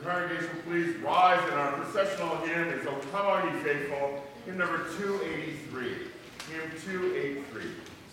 congregation please rise, and our processional hymn is "O Come All Ye Faithful," hymn number 283. Hymn 283.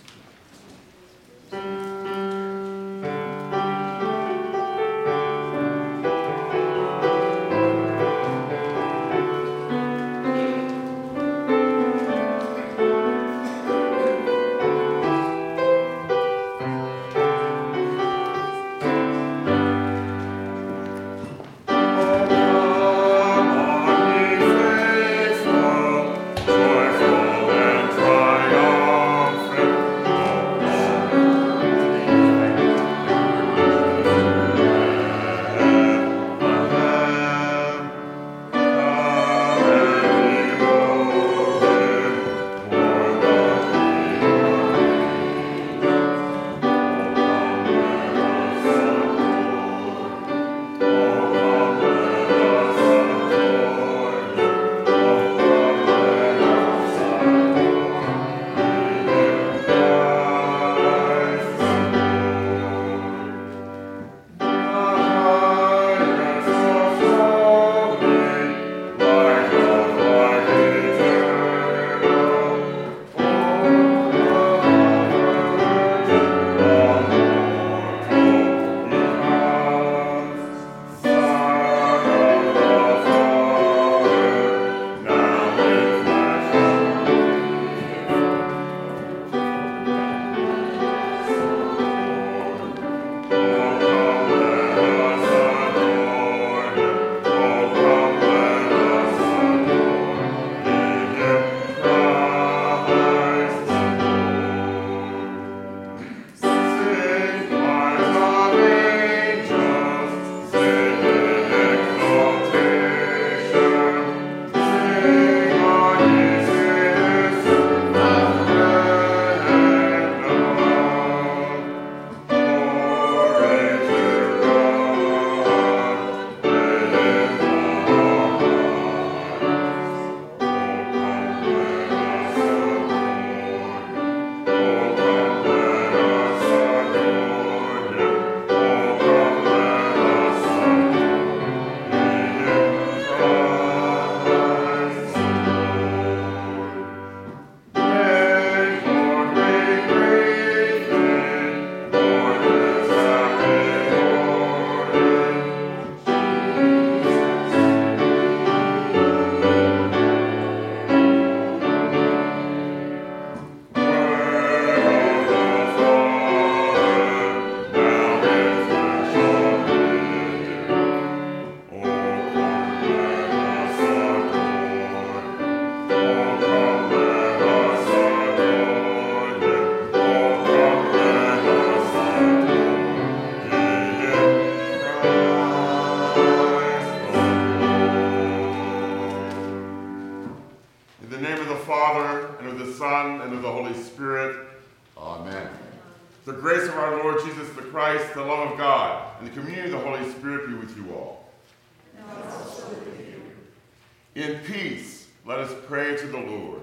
In peace, let us pray to the Lord.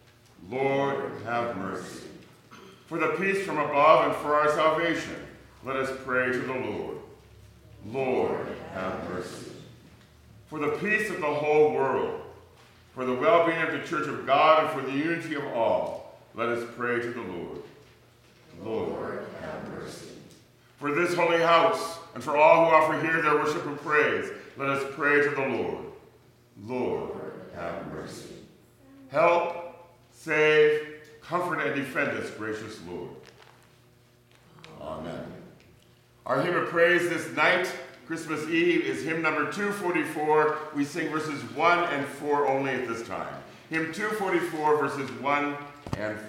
Lord, have mercy. For the peace from above and for our salvation, let us pray to the Lord. Lord, have mercy. For the peace of the whole world, for the well-being of the Church of God, and for the unity of all, let us pray to the Lord. Lord, have mercy. For this holy house, and for all who offer here their worship and praise, let us pray to the Lord. Lord, have mercy. Help, save, comfort, and defend us, gracious Lord. Amen. Our hymn of praise this night, Christmas Eve, is hymn number 244. We sing verses 1 and 4 only at this time. Hymn 244, verses 1 and 4.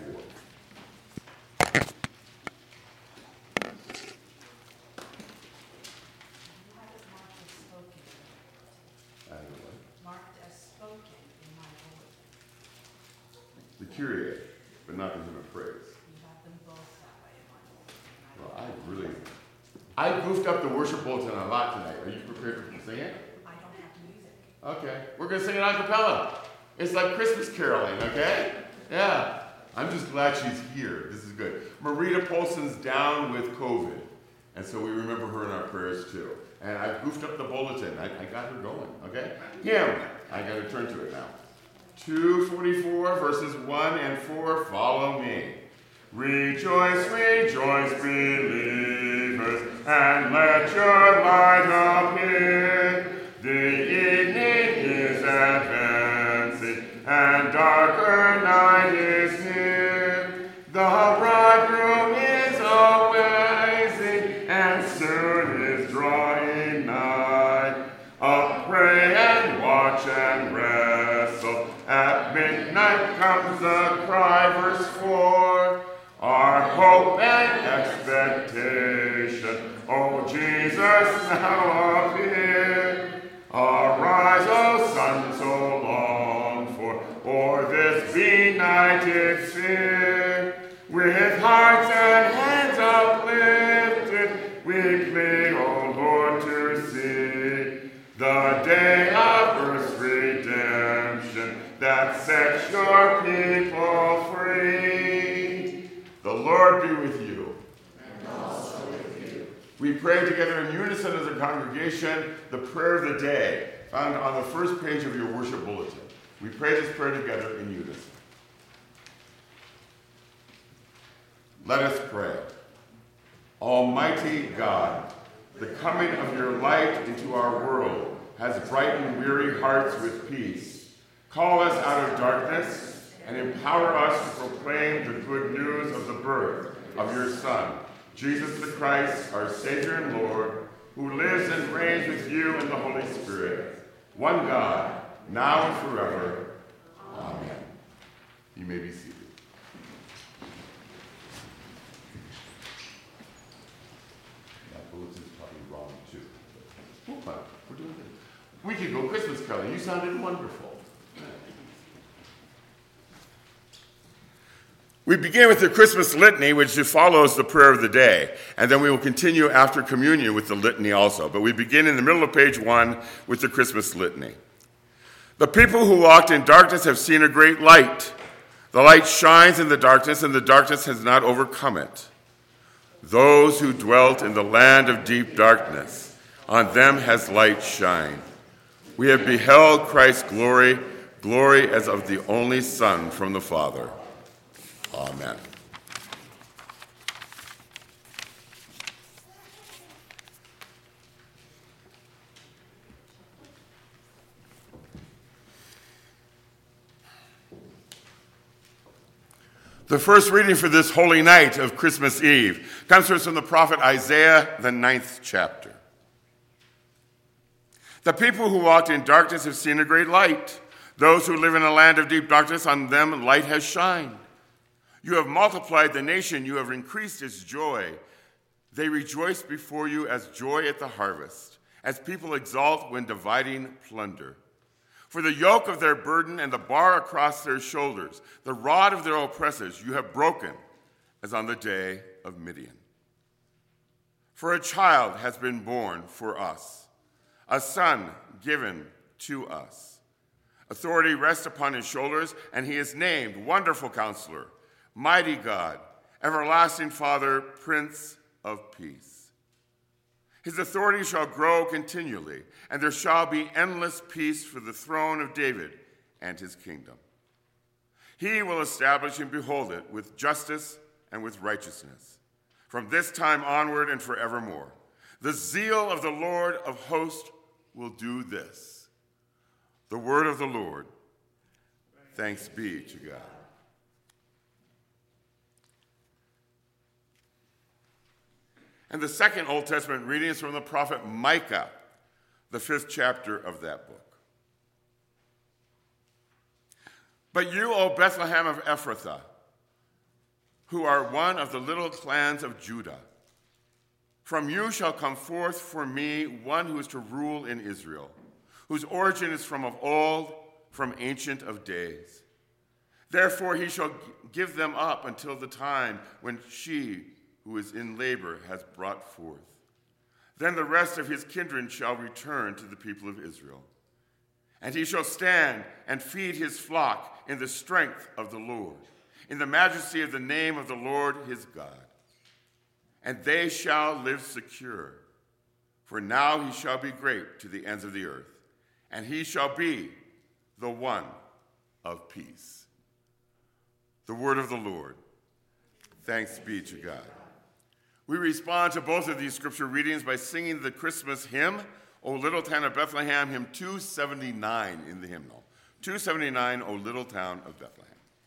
The Kyrie, but not the hymn of praise. You have them both that way in my Well, I goofed up the worship bulletin a lot tonight. Are you prepared to sing it? I don't have music. Okay. We're going to sing it a cappella. It's like Christmas caroling, okay? Yeah. I'm just glad she's here. This is good. Marita Polson's down with COVID. And so we remember her in our prayers. verse 2. And I've goofed up the bulletin. I got her going, okay? Hymn. I got to turn to it now. 244, verses 1 and 4. Follow me. Rejoice, rejoice, believers, and let your light appear. The evening is advancing, and darker night is near. The bridegroom is arising, and soon is drawing nigh. Up, pray and watch and wrestle. At midnight comes the cry, verse 4. Our hope and expectation, O Jesus, now appear. Arise, O sun so longed for, o'er this benighted sphere. With hearts and hands uplifted, we plead, O Lord, to see the day of earth's redemption that sets your people free. The Lord be with you. And also with you. We pray together in unison as a congregation the prayer of the day, found on the first page of your worship bulletin. We pray this prayer together in unison. Let us pray. Almighty God, the coming of your light into our world has brightened weary hearts with peace. Call us out of darkness and empower us to proclaim the good news of the birth of your Son, Jesus the Christ, our Savior and Lord, who lives and reigns with you in the Holy Spirit, one God, now and forever. Amen. You may be seated. That bulletin's probably wrong too. Hold on, we're doing good. We could go Christmas caroling. You sounded wonderful. We begin with the Christmas litany, which follows the prayer of the day, and then we will continue after communion with the litany also. But we begin in the middle of page 1 with the Christmas litany. The people who walked in darkness have seen a great light. The light shines in the darkness, and the darkness has not overcome it. Those who dwelt in the land of deep darkness, on them has light shined. We have beheld Christ's glory, glory as of the only Son from the Father. Amen. The first reading for this holy night of Christmas Eve comes to us from the prophet Isaiah, the 9th chapter. The people who walked in darkness have seen a great light. Those who live in a land of deep darkness, on them light has shined. You have multiplied the nation, you have increased its joy. They rejoice before you as joy at the harvest, as people exult when dividing plunder. For the yoke of their burden and the bar across their shoulders, the rod of their oppressors, you have broken, as on the day of Midian. For a child has been born for us, a son given to us. Authority rests upon his shoulders, and he is named Wonderful Counselor, Mighty God, Everlasting Father, Prince of Peace. His authority shall grow continually, and there shall be endless peace for the throne of David and his kingdom. He will establish and behold it with justice and with righteousness, from this time onward and forevermore. The zeal of the Lord of hosts will do this. The word of the Lord. Thanks be to God. And the second Old Testament reading is from the prophet Micah, the 5th chapter of that book. But you, O Bethlehem of Ephrathah, who are one of the little clans of Judah, from you shall come forth for me one who is to rule in Israel, whose origin is from of old, from ancient of days. Therefore he shall give them up until the time when she who is in labor has brought forth. Then the rest of his kindred shall return to the people of Israel. And he shall stand and feed his flock in the strength of the Lord, in the majesty of the name of the Lord his God. And they shall live secure, For now he shall be great to the ends of the earth, and he shall be the one of peace. The word of the Lord. Thanks be to God. We respond to both of these scripture readings by singing the Christmas hymn, O Little Town of Bethlehem, hymn 279 in the hymnal. 279, O Little Town of Bethlehem.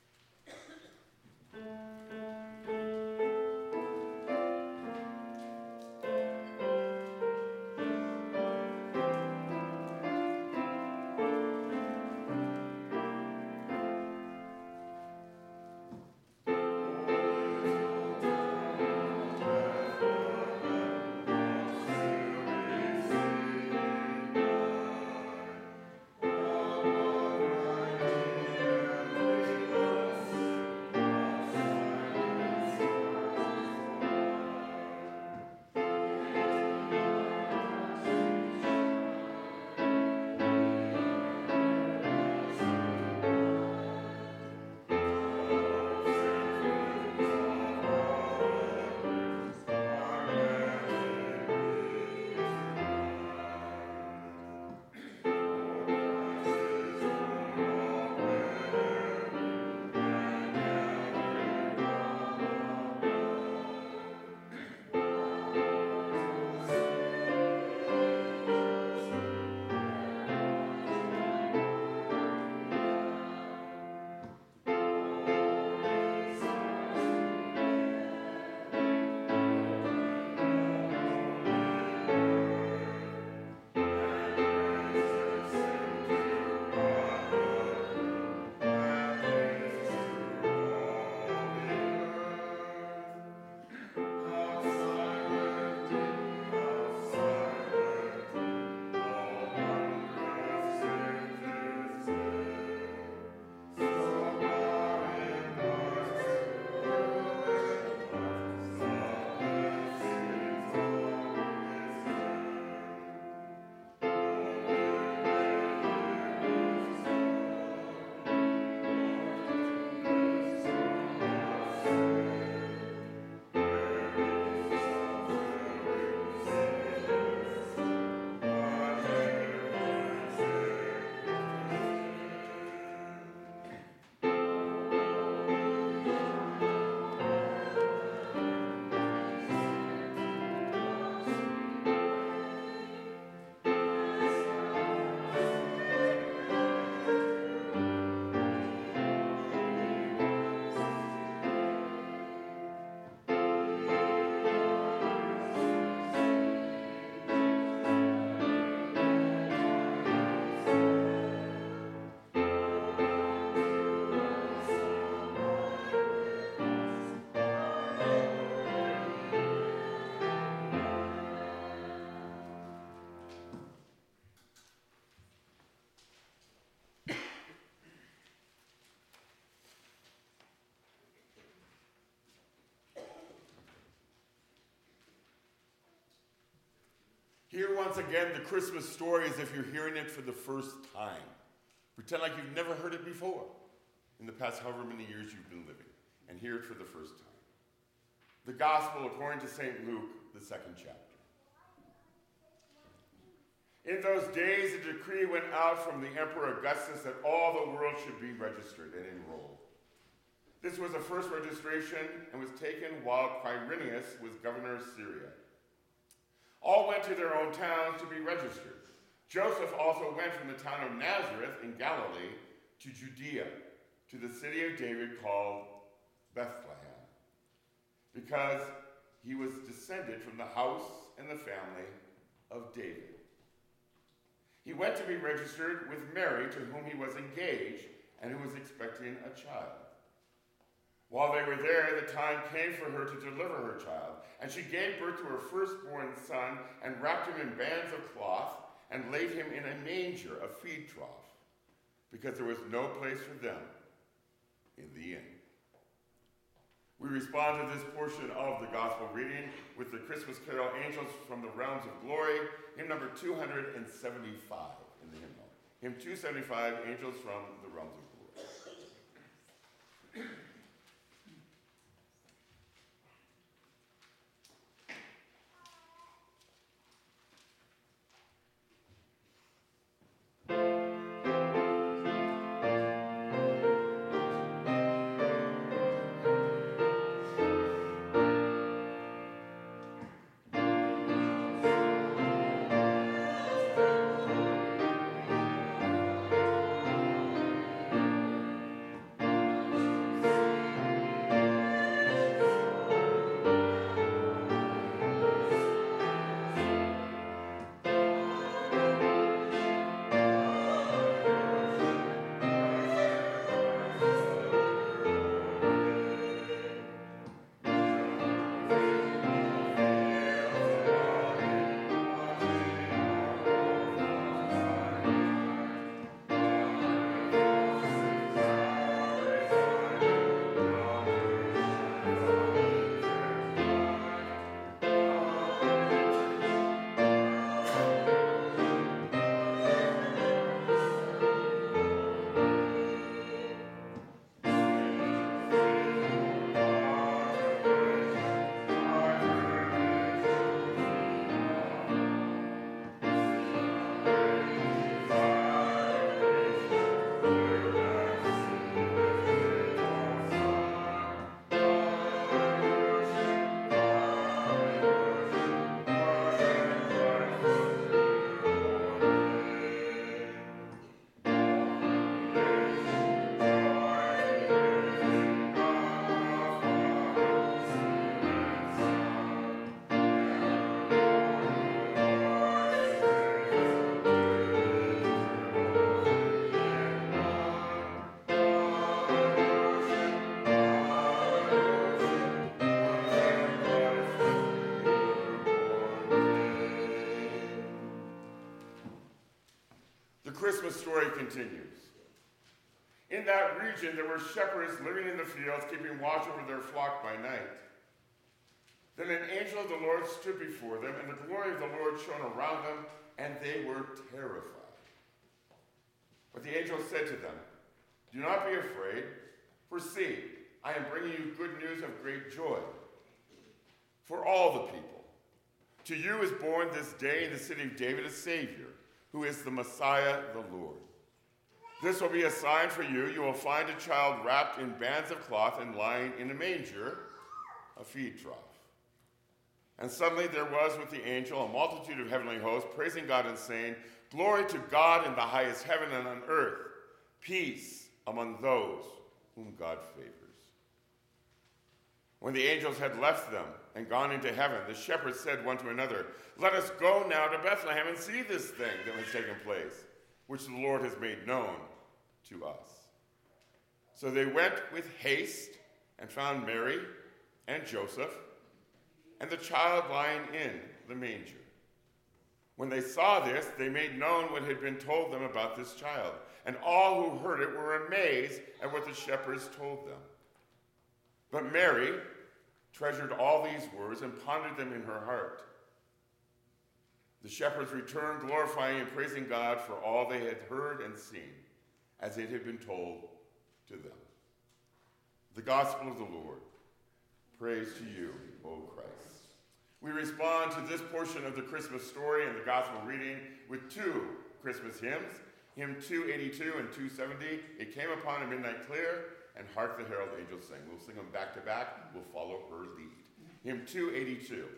Hear once again the Christmas story as if you're hearing it for the first time. Pretend like you've never heard it before in the past however many years you've been living, and hear it for the first time. The Gospel according to St. Luke, the 2nd chapter. In those days, a decree went out from the Emperor Augustus that all the world should be registered and enrolled. This was the first registration and was taken while Quirinius was governor of Syria. All went to their own towns to be registered. Joseph also went from the town of Nazareth in Galilee to Judea, to the city of David called Bethlehem, because he was descended from the house and the family of David. He went to be registered with Mary, to whom he was engaged and who was expecting a child. While they were there, the time came for her to deliver her child, and she gave birth to her firstborn son and wrapped him in bands of cloth and laid him in a manger, a feed trough, because there was no place for them in the inn. We respond to this portion of the gospel reading with the Christmas carol, Angels from the Realms of Glory, hymn number 275 in the hymnal. Hymn 275, Angels from the Realms of Glory. The Christmas story continues. In that region, there were shepherds living in the fields, keeping watch over their flock by night. Then an angel of the Lord stood before them, and the glory of the Lord shone around them, and they were terrified. But the angel said to them, "Do not be afraid, for see, I am bringing you good news of great joy for all the people. To you is born this day in the city of David a Savior, who is the Messiah, the Lord. This will be a sign for you. You will find a child wrapped in bands of cloth and lying in a manger, a feed trough." And suddenly there was with the angel a multitude of heavenly hosts, praising God and saying, "Glory to God in the highest heaven, and on earth peace among those whom God favors." When the angels had left them and gone into heaven, the shepherds said one to another, "Let us go now to Bethlehem and see this thing that has taken place, which the Lord has made known to us." So they went with haste and found Mary and Joseph and the child lying in the manger. When they saw this, they made known what had been told them about this child, and all who heard it were amazed at what the shepherds told them. But Mary treasured all these words and pondered them in her heart. The shepherds returned, glorifying and praising God for all they had heard and seen, as it had been told to them. The Gospel of the Lord. Praise to you, O Christ. We respond to this portion of the Christmas story and the Gospel reading with two Christmas hymns, hymn 282 and 270, "It Came Upon a Midnight Clear," and "Hark the Herald Angels Sing." We'll sing them back to back. We'll follow her lead. Hymn 282.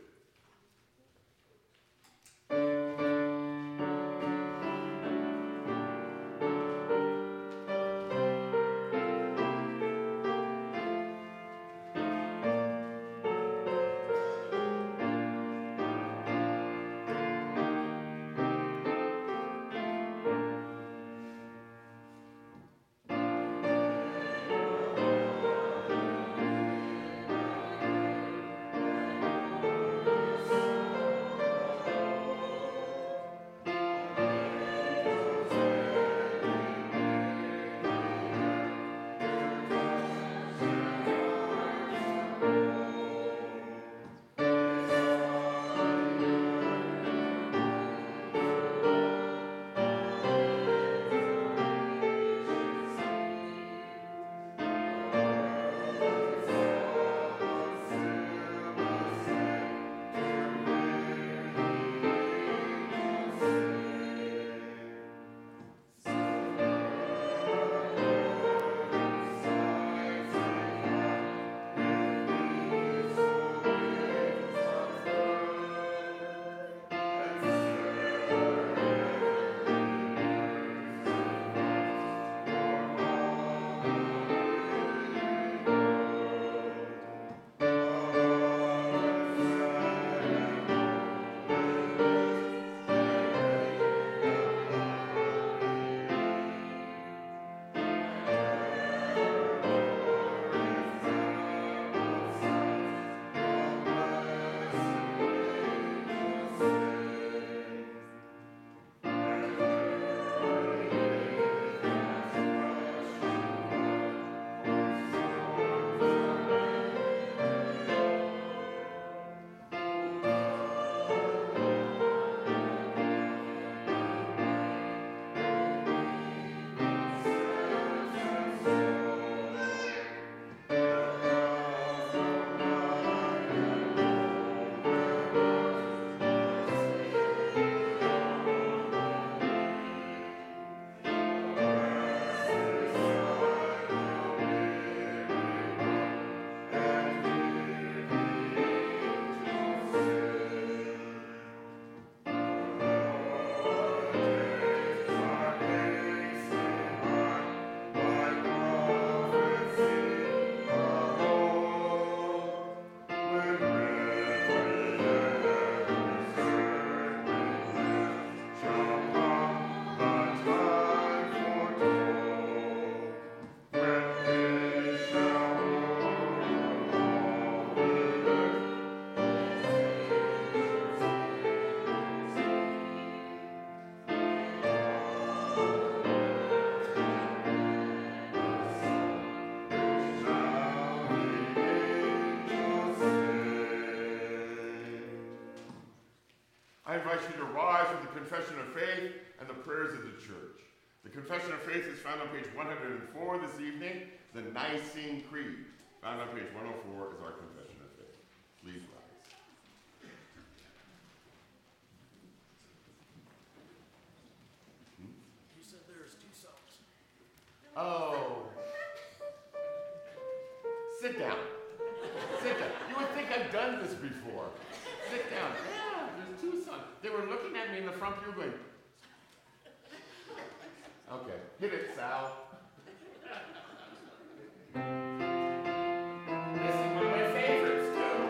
I invite you to rise for the confession of faith and the prayers of the church. The confession of faith is found on page 104 this evening, the Nicene Creed. Found on page 104 is our confession of faith. Please rise. You said there's 2 songs. Oh. Sit down. Sit down. You would think I've done this before. Sit down. Yeah, there's 2 songs. They were looking at me in the front pew going, okay, hit it, Sal. This is one of my favorites, too.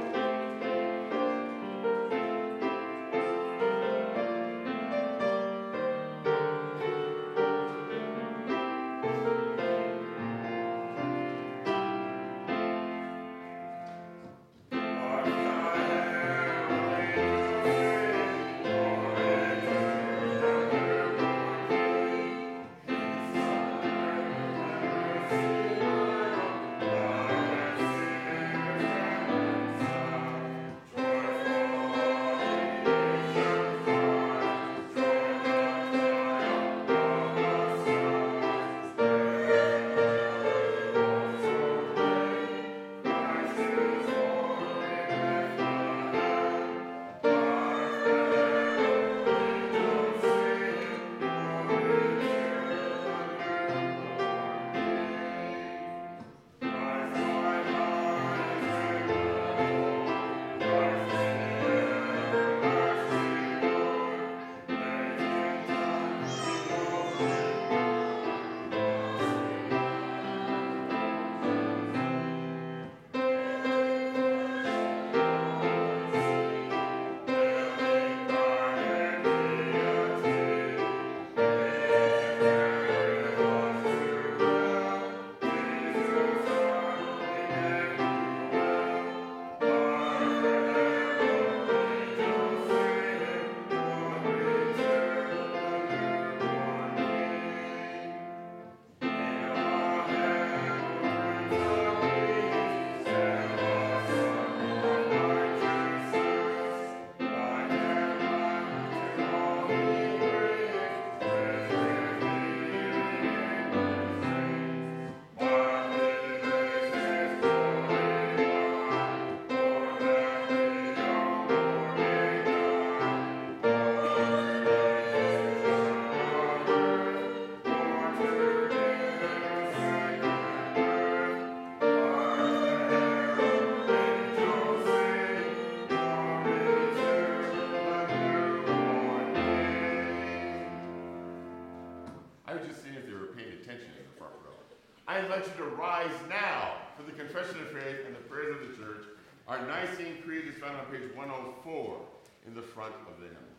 I invite you to rise now for the confession of faith and the prayers of the church. Our Nicene Creed is found on page 104 in the front of the hymn.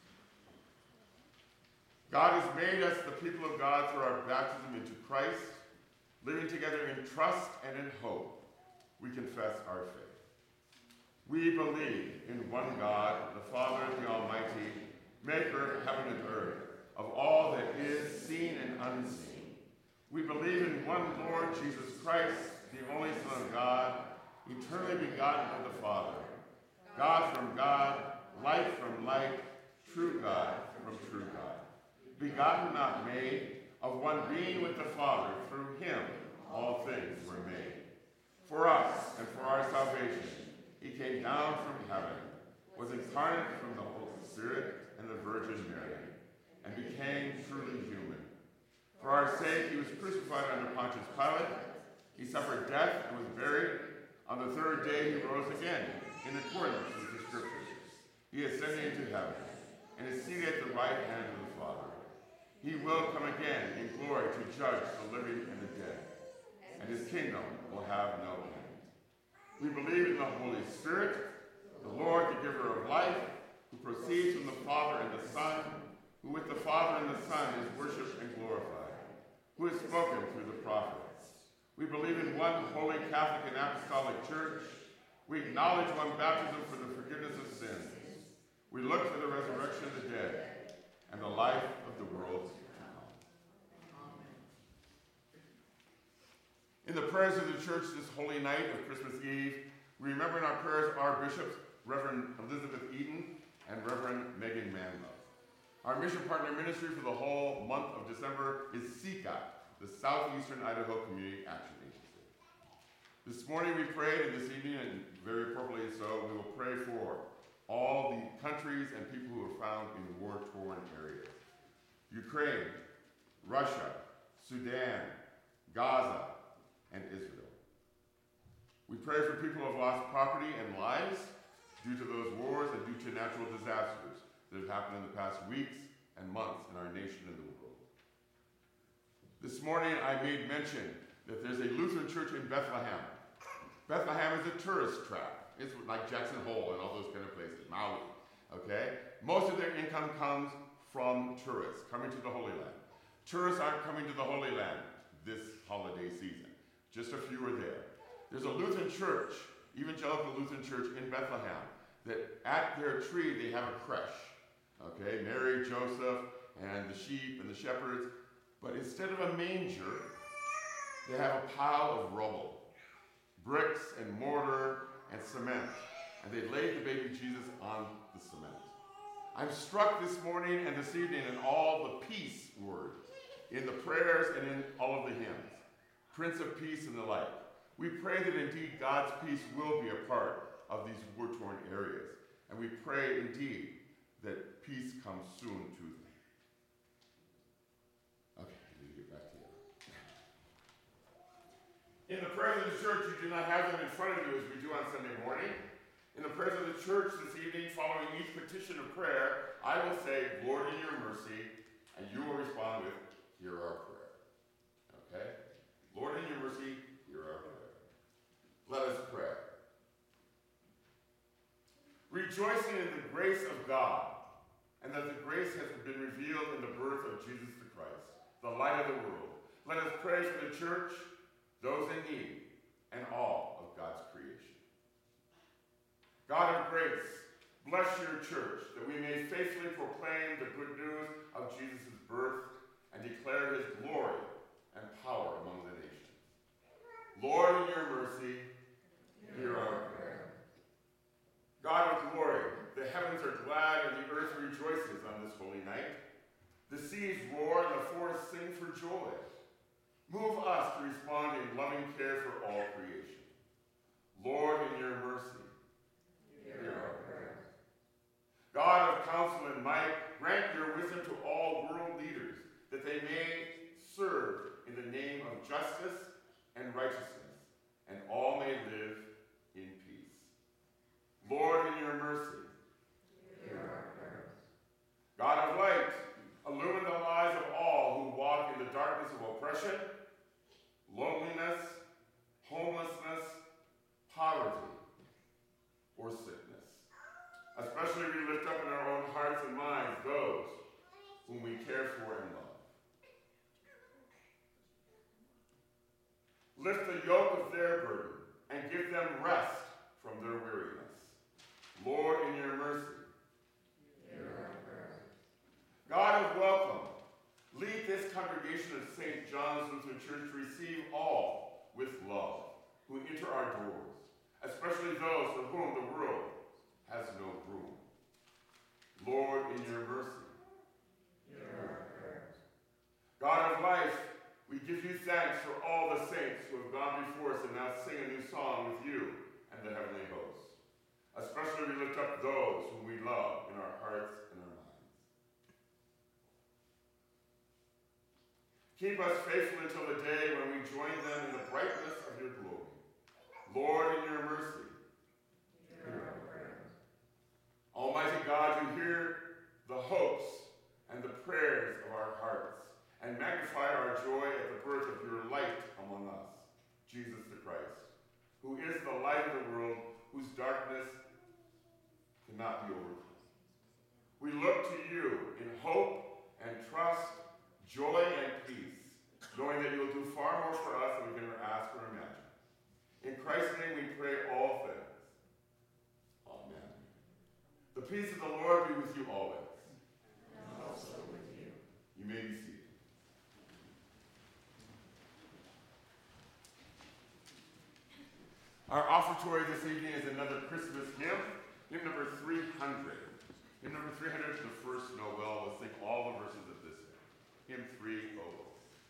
God has made us the people of God through our baptism into Christ, living together in trust and in hope. We confess our faith. We believe in one God, the Father, the Almighty, maker of heaven and earth, of all that is seen and unseen. We believe in one Lord Jesus Christ, the only Son of God, eternally begotten of the Father, God from God, light from light, true God from true God, begotten, not made, of one being with the Father. Through him all things were made. For us and for our salvation, he came down from heaven, was incarnate from the Holy Spirit and the Virgin Mary, and became truly human. For our sake, he was crucified under Pontius Pilate. He suffered death and was buried. On the third day, he rose again, in accordance with the Scriptures. He ascended into heaven, and is seated at the right hand of the Father. He will come again in glory to judge the living and the dead, and his kingdom will have no end. We believe in the Holy Spirit, the Lord, the giver of life, who proceeds from the Father and the Son, who with the Father and the Son is worshipped and glorified, who has spoken through the prophets. We believe in one holy Catholic and Apostolic Church. We acknowledge one baptism for the forgiveness of sins. We look for the resurrection of the dead and the life of the world to come. In the prayers of the church this holy night of Christmas Eve, we remember in our prayers our bishops, Reverend Elizabeth Eaton and Reverend Megan Manlove. Our mission partner ministry for the whole month of December is SECA, the Southeastern Idaho Community Action Agency. This morning we prayed, and this evening, and very appropriately so, we will pray for all the countries and people who are found in war-torn areas. Ukraine, Russia, Sudan, Gaza, and Israel. We pray for people who have lost property and lives due to those wars and due to natural disasters that have happened in the past weeks and months in our nation and the world. This morning I made mention that there's a Lutheran church in Bethlehem. Bethlehem is a tourist trap. It's like Jackson Hole and all those kind of places, Maui, okay? Most of their income comes from tourists coming to the Holy Land. Tourists aren't coming to the Holy Land this holiday season. Just a few are there. There's a Lutheran church, Evangelical Lutheran Church in Bethlehem, that at their tree they have a creche. Okay, Mary, Joseph, and the sheep and the shepherds. But instead of a manger, they have a pile of rubble, bricks and mortar and cement. And they laid the baby Jesus on the cement. I'm struck this morning and this evening in all the peace word, in the prayers and in all of the hymns, Prince of Peace and the like. We pray that indeed God's peace will be a part of these war-torn areas. And we pray indeed that peace comes soon to them. Okay, I need to get back to you. In the prayers of the church, you do not have them in front of you as we do on Sunday morning. In the prayers of the church this evening, following each petition of prayer, I will say, Lord, in your mercy, and you will respond with, hear our prayer. Okay? Lord, in your mercy, hear our prayer. Let us pray. Rejoicing in the grace of God, and that the grace has been revealed in the birth of Jesus the Christ, the light of the world, let us pray for the church, those in need, and all of God's creation. God of grace, bless your church, that we may faithfully proclaim the good news of Jesus' birth and declare his glory and power among the nations. Lord, in your mercy, hear our prayer. God of glory, the heavens are glad and the earth rejoices on this holy night. The seas roar and the forests sing for joy. Move us to respond in loving care for all creation. Lord, in your mercy, hear our prayer. God of counsel and might, grant your wisdom to all world leaders, that they may serve in the name of justice and righteousness, and all may live in peace. Lord, in your mercy, hear our prayers. God of light, illumine the lives of all who walk in the darkness of oppression, loneliness, homelessness, poverty, or sickness. Especially we lift up in our own hearts and minds those whom we care for and love. Lift the yoke of their burden and give them rest from their weariness. Lord, in your mercy, hear our prayer. God of welcome, lead this congregation of St. John's Lutheran Church to receive all with love who enter our doors, especially those for whom the world has no room. Lord, in your mercy, hear our prayers. God of life, we give you thanks for all the saints who have gone before us and now sing a new song with you and the heavenly hosts. Especially we lift up those whom we love in our hearts and our minds. Keep us faithful until the day when we join them in the brightness of your glory. Lord, in your mercy, hear our prayers. Almighty God, you hear the hopes and the prayers of our hearts, and magnify our joy at the birth of your light among us, Jesus the Christ, who is the light of the world, whose darkness cannot be overcome. We look to you in hope and trust, joy and peace, knowing that you will do far more for us than we can ever ask or imagine. In Christ's name we pray all things. Amen. The peace of the Lord be with you always. And also with you. You may be seated. Our offertory this evening is another Christmas hymn, hymn number 300. Hymn number 300 to the first Noel. Let's sing all the verses of this hymn. Hymn 3, O.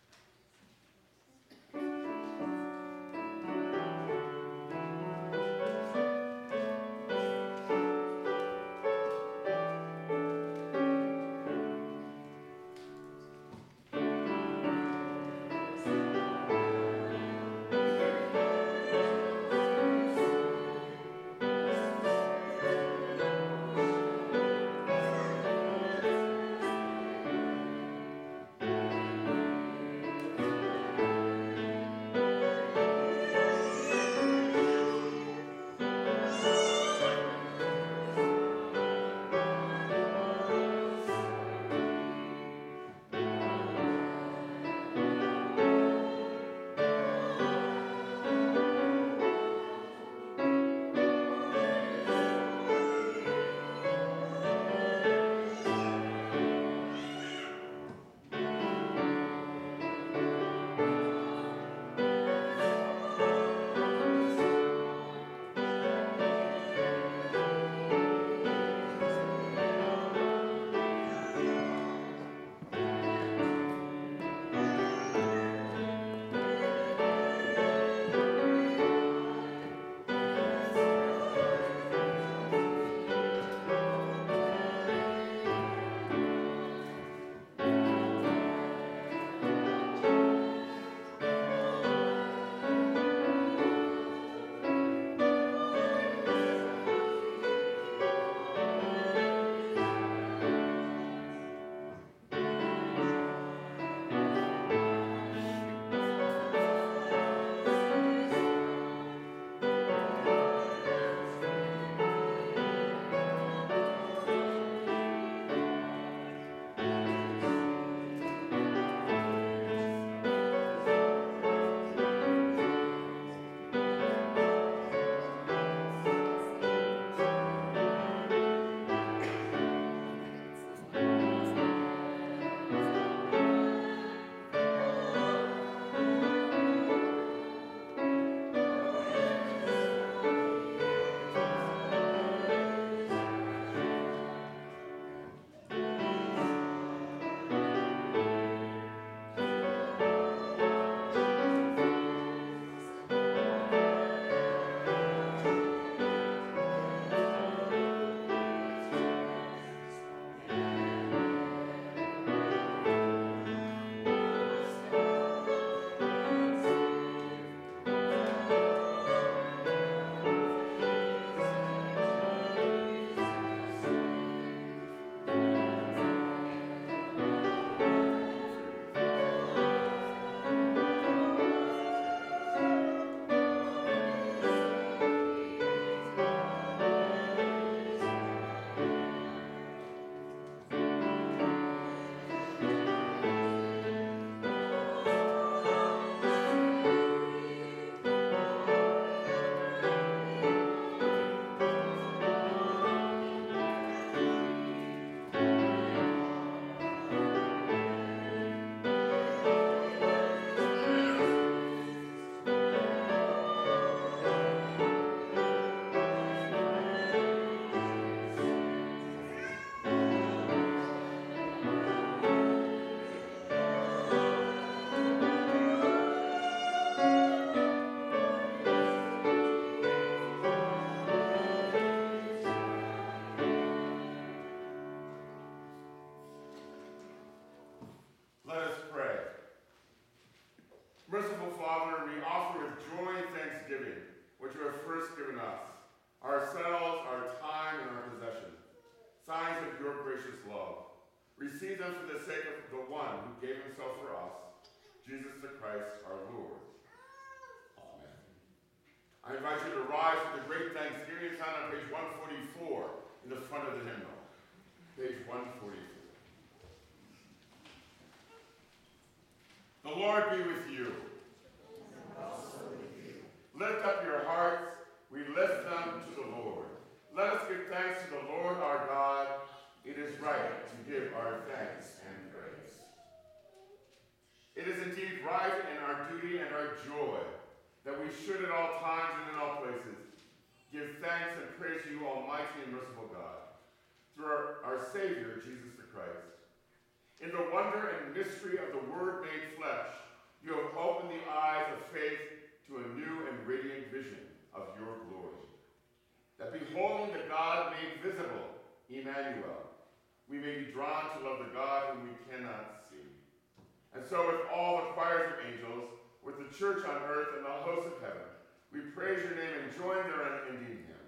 Merciful Father, we offer with joy and thanksgiving what you have first given us, ourselves, our time, and our possessions, signs of your gracious love. Receive them for the sake of the one who gave himself for us, Jesus the Christ, our Lord. Amen. I invite you to rise for the great thanksgiving sound on page 144 in the front of the hymnal. Page 144. The Lord be with you. And also with you. Lift up your hearts. We lift them to the Lord. Let us give thanks to the Lord our God. It is right to give our thanks and praise. It is indeed right and our duty and our joy that we should at all times and in all places give thanks and praise to you, almighty and merciful God. through our Savior, Jesus the Christ. In the wonder and mystery of the Word made flesh, you have opened the eyes of faith to a new and radiant vision of your glory. That beholding the God made visible, Emmanuel, we may be drawn to love the God whom we cannot see. And so with all the choirs of angels, with the church on earth and the hosts of heaven, we praise your name and join their unending hymn.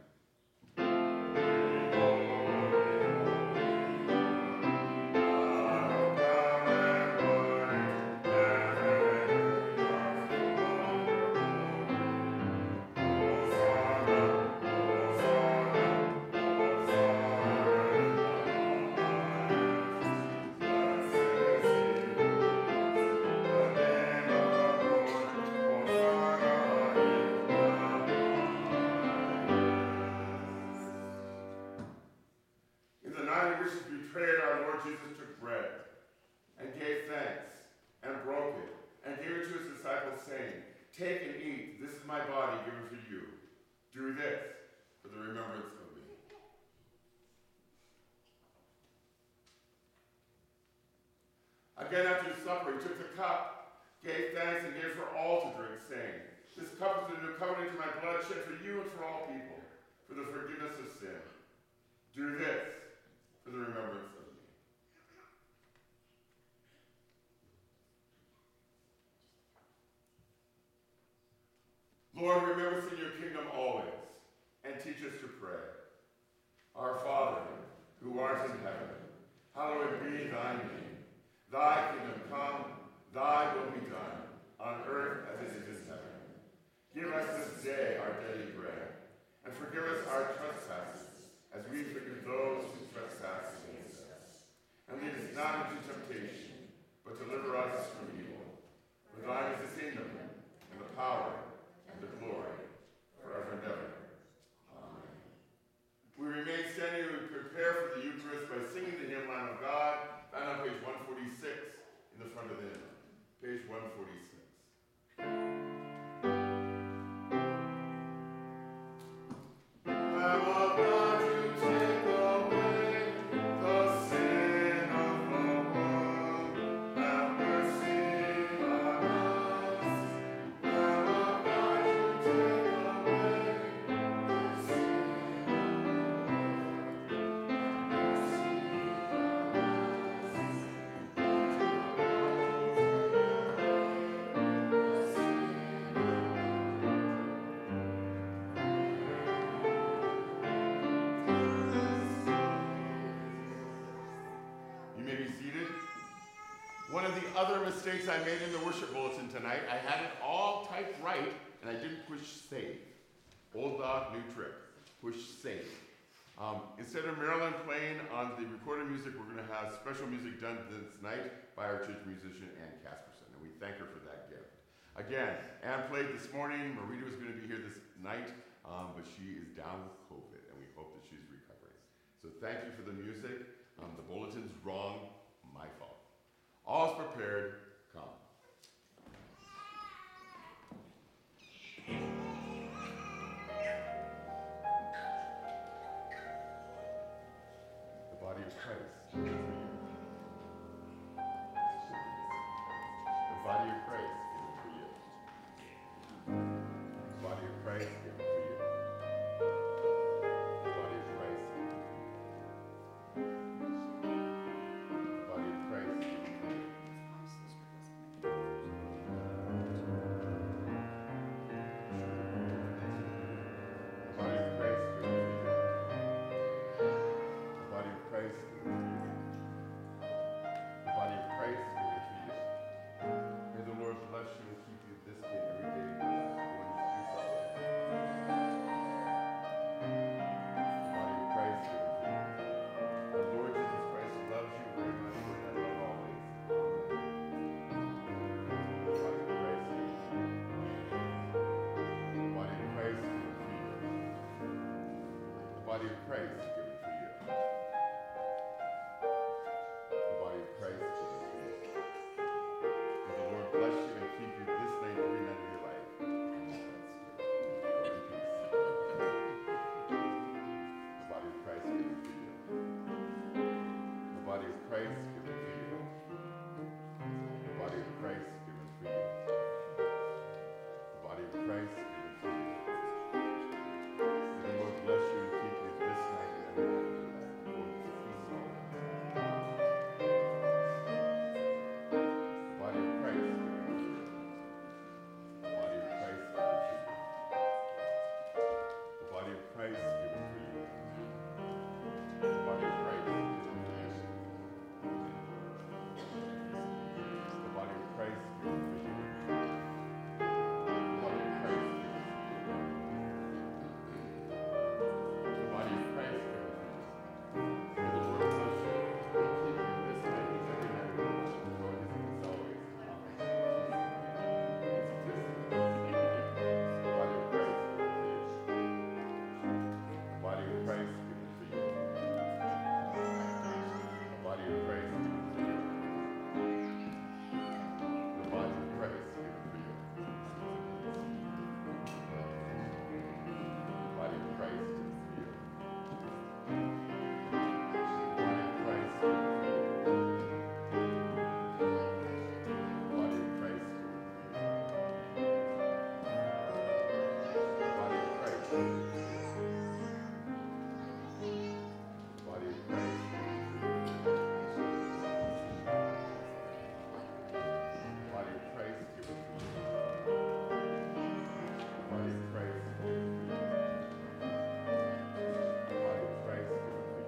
Jesus took bread and gave thanks and broke it and gave it to his disciples, saying, "Take and eat. This is my body given for you. Do this for the remembrance of me." Again, after supper, he took the cup, gave thanks, and gave for all to drink, saying, "This cup is the new covenant in my blood, shed for you and for all people, for the forgiveness of sin. Do this for the remembrance of me." Lord, remember us in your kingdom always, and teach us to pray. Our Father, who art in heaven, hallowed be thy name. Thy kingdom come, thy will be done, on earth as it is in heaven. Give us this day our daily bread, and forgive us our trespasses, as we forgive those who trespass against us. And lead us not into temptation, but deliver us from evil. For thine is the kingdom, and the power, and the glory, forever and ever. Amen. We remain standing and prepare for the Eucharist by singing the hymn Lamb of God, found on page 146 in the front of the hymn. Page 146. Lamb of God, you take away the sin of the world. Have mercy on us. Lamb of God, you take away the sin of the world. Have You may be seated. One of the other mistakes I made in the worship bulletin tonight, I had it all typed right, and I didn't push save. Old dog, new trick. Push save. Instead of Marilyn playing on the recorded music, we're going to have special music done this night by our church musician, Ann Casperson, and we thank her for that gift. Again, Ann played this morning. Marita was going to be here this night, but she is down with COVID, and we hope that she's recovering. So thank you for the music. The bulletin's wrong, my fault. All's prepared, come. The body of Christ. The body of Christ given for you. The body of Christ given for you. The body of Christ given for you. The body of Christ given for you. The body of Christ given for you. The body of Christ given for you. The body of Christ given for you. May the Lord bless you and keep you this day and every day of your life. The body of Christ given for you. The Lord Jesus Christ loves you very much, and I love always. The body of Christ given for you. The body of Christ given for you. The body of Christ given for you. The body of Christ given for you. May the Lord bless you and keep you this night, every night of your life. Go in peace. The body of Christ given for you. Christ given for you. The body of Christ given for you. The body of Christ given for you. May the Lord bless you and keep you this night and every night of your life. The Lord is peace all around. The body of Christ given for you. The body of Christ given for you. The body of Christ given for you. The body of Christ given for you. The body of Christ given for you. The body of Christ given for you. The body of Christ given for you. May the Lord bless you and keep you this night and every night. The Lord is with us always. The body of Christ given for you. The body of Christ given for you. The body of Christ given for you. The body of Christ given for you. The body of Christ given for you. The body of Christ given for you. The body of Christ given for you. The body of Christ given for you. The body of Christ given for you. The body of Christ given for you. The body of Christ given for you. The body of Christ given for you.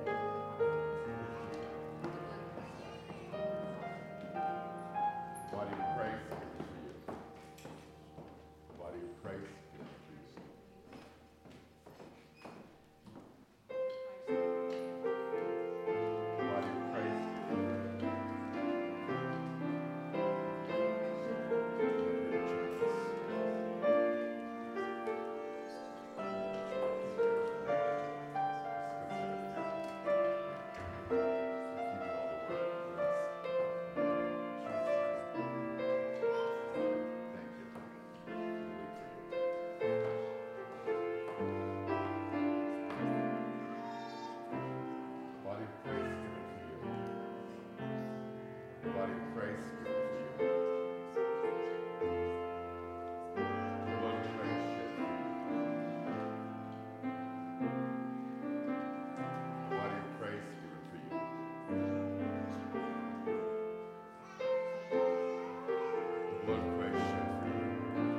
The body of Christ given for you. The body of Christ given for you. The body of Christ given for you. The body of Christ given for you. The blood of Christ shed for you. The body of Christ given for you. The blood of Christ shed for you.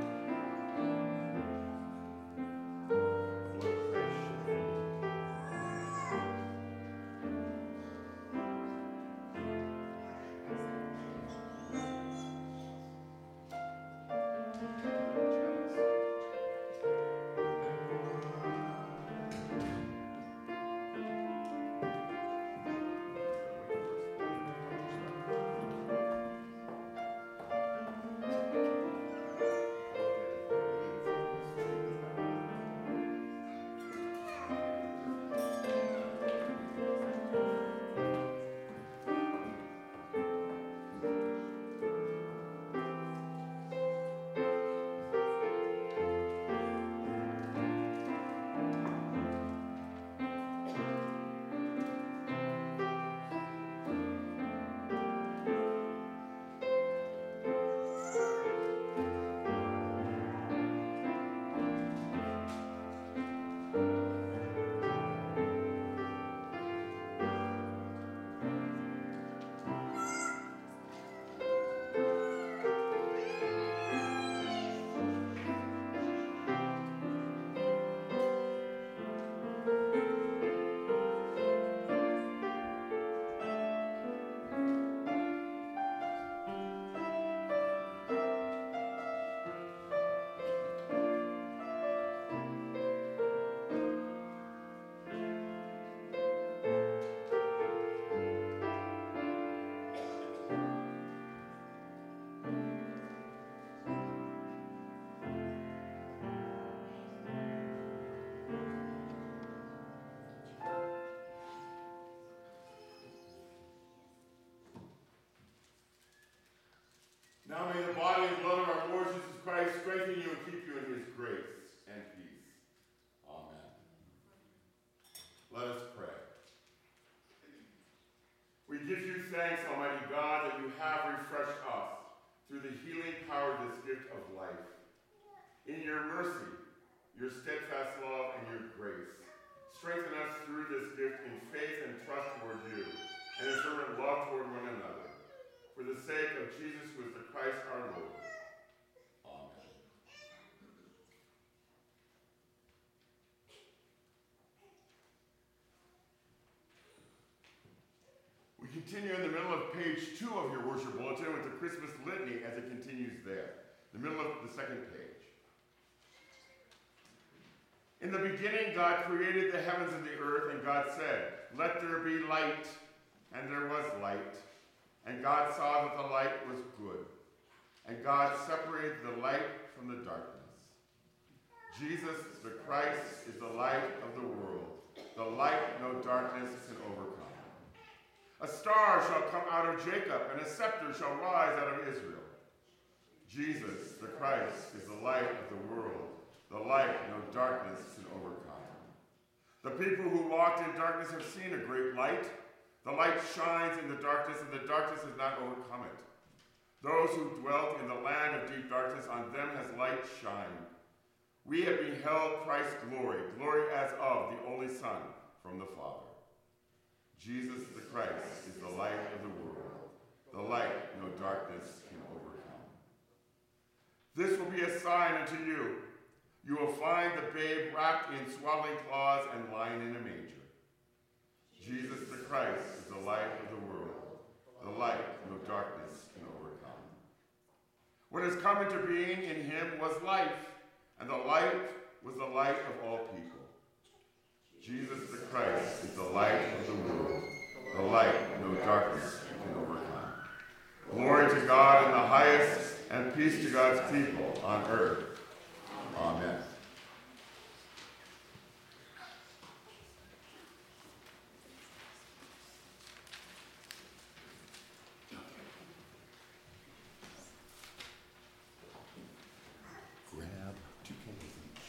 The blood of Christ shed for you. The thanks, Almighty God, that you have refreshed us through the healing power of this gift of life. In your mercy, your steadfast love, and your grace, strengthen us through this gift in faith and trust toward you, and in fervent love toward one another. For the sake of Jesus, who is the Christ our Lord. Amen. We continue in the middle of page 2 of your worship bulletin with the Christmas litany as it continues there. The middle of the second page. In the beginning, God created the heavens and the earth, and God said, "Let there be light," and there was light. And God saw that the light was good. And God separated the light from the darkness. Jesus, the Christ, is the light of the world, the light no darkness can overcome. A star shall come out of Jacob, and a scepter shall rise out of Israel. Jesus, the Christ, is the light of the world, the light no darkness can overcome. The people who walked in darkness have seen a great light. The light shines in the darkness, and the darkness has not overcome it. Those who dwelt in the land of deep darkness, on them has light shined. We have beheld Christ's glory, glory as of the only Son from the Father. Jesus the Christ is the light of the world, the light no darkness can overcome. This will be a sign unto you. You will find the babe wrapped in swaddling cloths and lying in a manger. Jesus the Christ is the light of the world, the light no darkness can overcome. What has come into being in him was life, and the light was the light of all people. Jesus the Christ is the light of the world, the light no darkness can overcome. Glory to God in the highest, and peace to God's people on earth. Amen. Grab 2 candles each.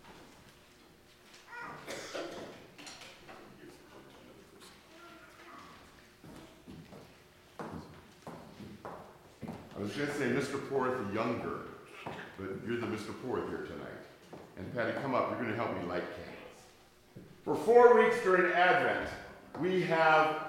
I was going to say Mr. Porth the younger, but you're the Mr. Porth here tonight. And Patty, come up. You're going to help me light candles. For 4 weeks during Advent, we have...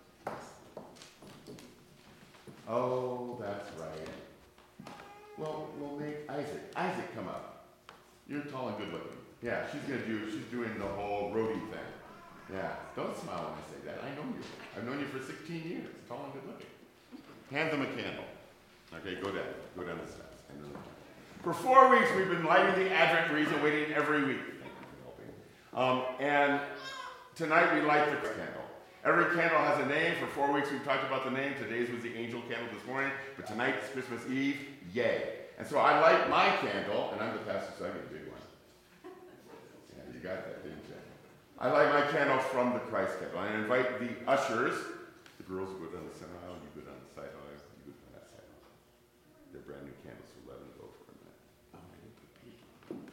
Oh, that's right. Well, we'll make Isaac. Isaac, come up. You're tall and good looking. Yeah, she's doing the whole roadie thing. Yeah, don't smile when I say that. I know you. I've known you for 16 years. Tall and good looking. Hand them a candle. Okay, go down the steps. For 4 weeks, we've been lighting the Advent wreaths and waiting every week. Thank you for helping. And tonight we light the candle. Every candle has a name. For 4 weeks, we've talked about the name. Today's was the angel candle this morning, but tonight's Christmas Eve. Yay! And so I light my candle, and I'm the pastor, so I get a big one. Yeah, you got that, didn't you? I light my candle from the Christ candle. I invite the ushers. The girls go down the center aisle, you go down the side aisle, you go down that side aisle. They're brand new candles, so let them go for a minute. Oh, I didn't put people.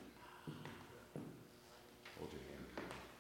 Hold your hand.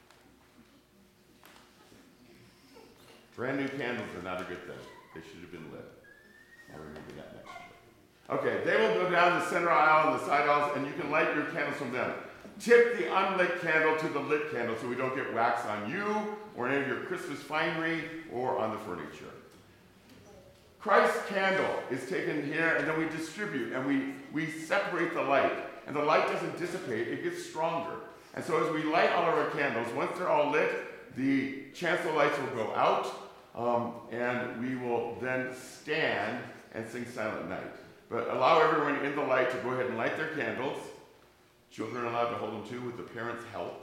Brand new candles are not a good thing. They should have been lit. I'll remember that next year. Okay, they will go down the center aisle and the side aisles, and you can light your candles from them. Tip the unlit candle to the lit candle so we don't get wax on you or any of your Christmas finery or on the furniture. Christ's candle is taken here, and then we distribute, and we separate the light. And the light doesn't dissipate, it gets stronger. And so as we light all of our candles, once they're all lit, the chancel lights will go out, and we will then stand and sing Silent Night. But allow everyone in the light to go ahead and light their candles. Children are allowed to hold them too with the parents' help.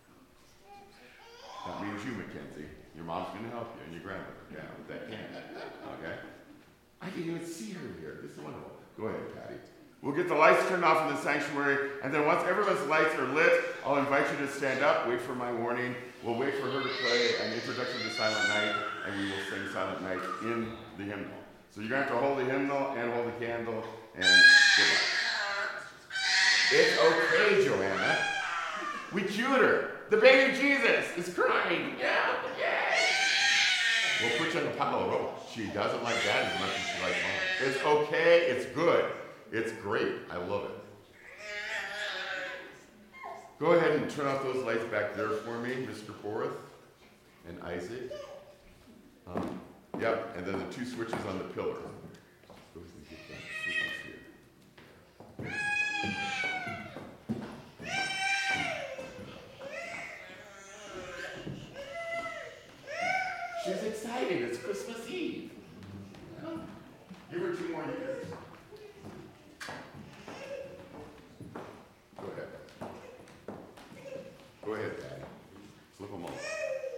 That means you, Mackenzie. Your mom's going to help you, and your grandmother. Yeah, with that candle. Okay? I can even see her here. This is wonderful. Go ahead, Patty. We'll get the lights turned off in the sanctuary, and then once everyone's lights are lit, I'll invite you to stand up, wait for my warning. We'll wait for her to play an introduction to Silent Night, and we will sing Silent Night in the hymnal. So you're going to have to hold the hymnal and hold the candle, and good luck. It's okay, Joanna. We cued her. The baby Jesus is crying. Yeah, yay. We'll put you on the pile of rope. She doesn't like Dad as much as she likes Mom. It's okay. It's good. It's great. I love it. Go ahead and turn off those lights back there for me, Mr. Forrest and Isaac. Yep, and then the two switches on the pillar. Go ahead and get that switches here. She's excited. It's Christmas Eve. Give her 2 more years. Go ahead. Go ahead, Dad. Flip them all.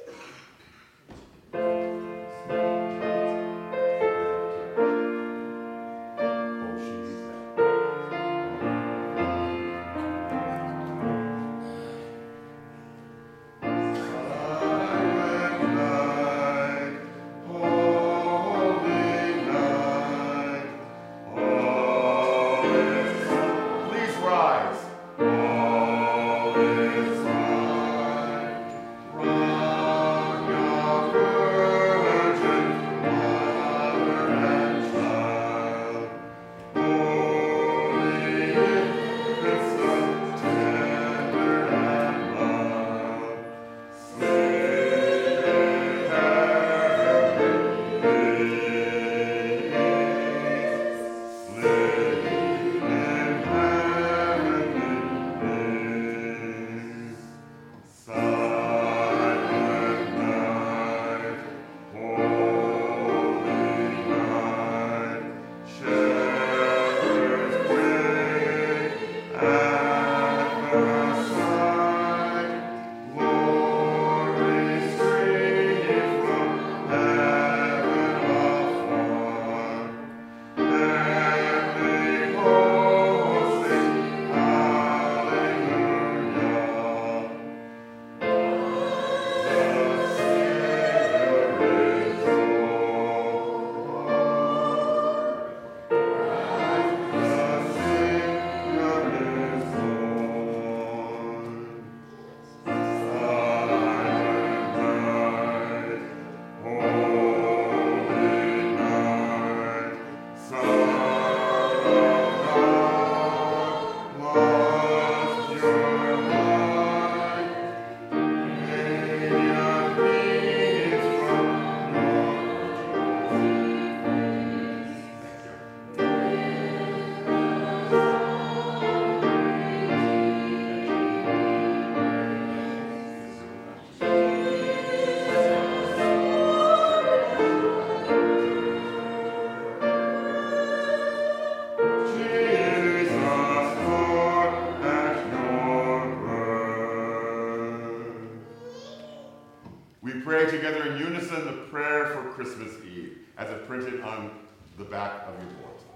Together in unison the prayer for Christmas Eve, as it's printed on the back of your bulletin.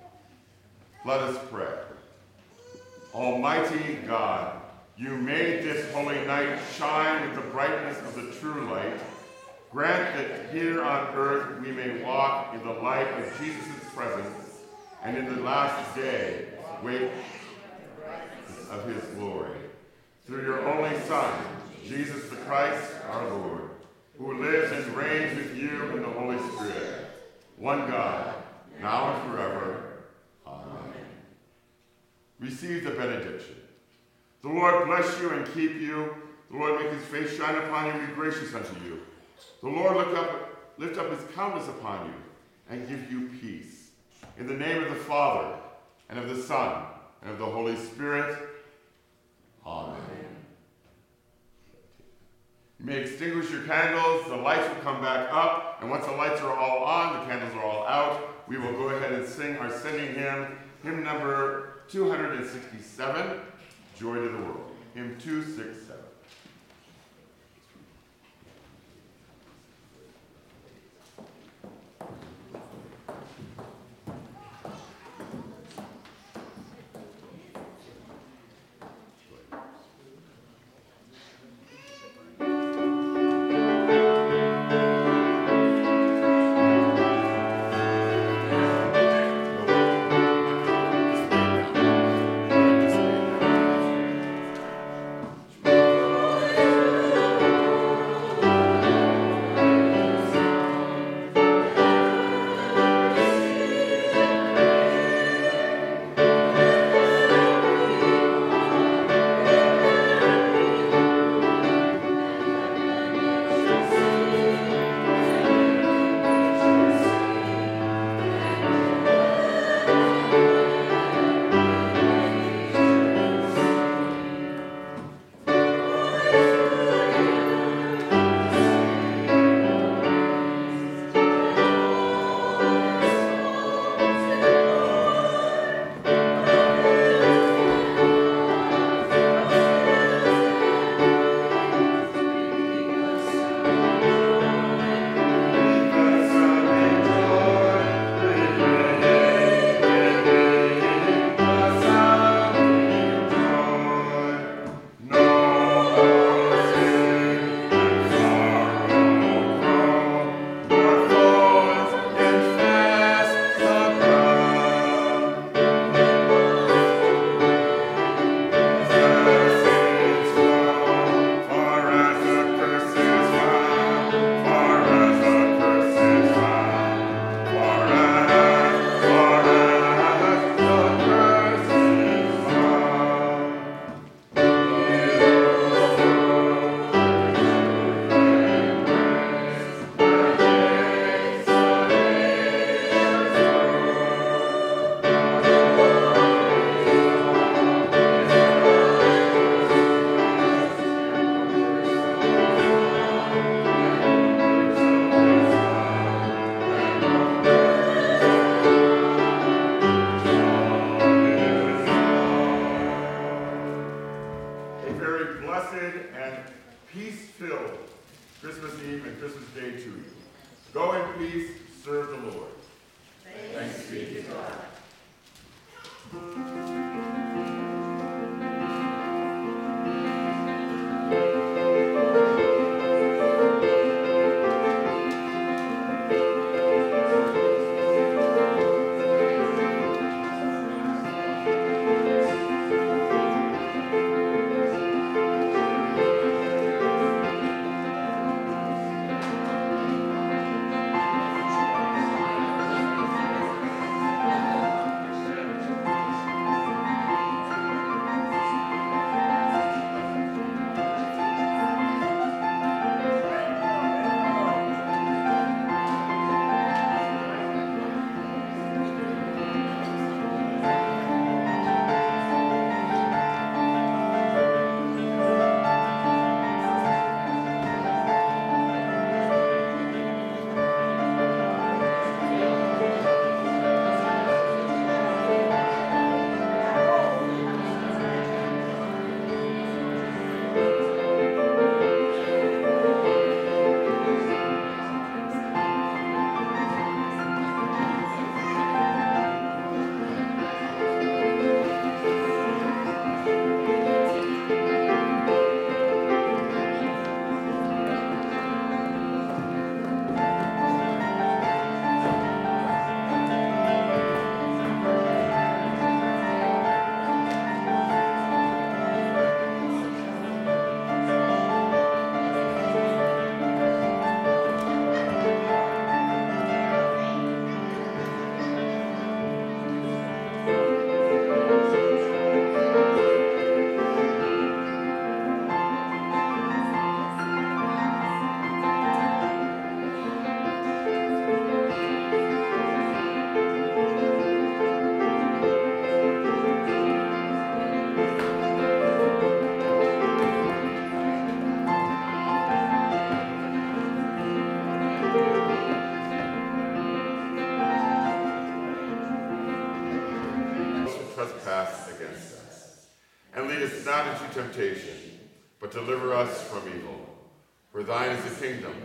Let us pray. Almighty God, you made this holy night shine with the brightness of the true light. Grant that here on earth we may walk in the light of Jesus' presence, and in the last day wait of his glory. Through your only Son, Jesus the Christ, our Lord, who lives and reigns with you in the Holy Spirit, one God, now and forever. Amen. Receive the benediction. The Lord bless you and keep you. The Lord make his face shine upon you and be gracious unto you. The Lord lift up his countenance upon you and give you peace. In the name of the Father, and of the Son, and of the Holy Spirit. Amen. You may extinguish your candles, the lights will come back up, and once the lights are all on, the candles are all out, we will go ahead and sing our sending hymn, hymn number 267, Joy to the World. Hymn 267. peace, serve the Lord. Thanks be to God. Trespass against us. And lead us not into temptation, but deliver us from evil. For thine is the kingdom,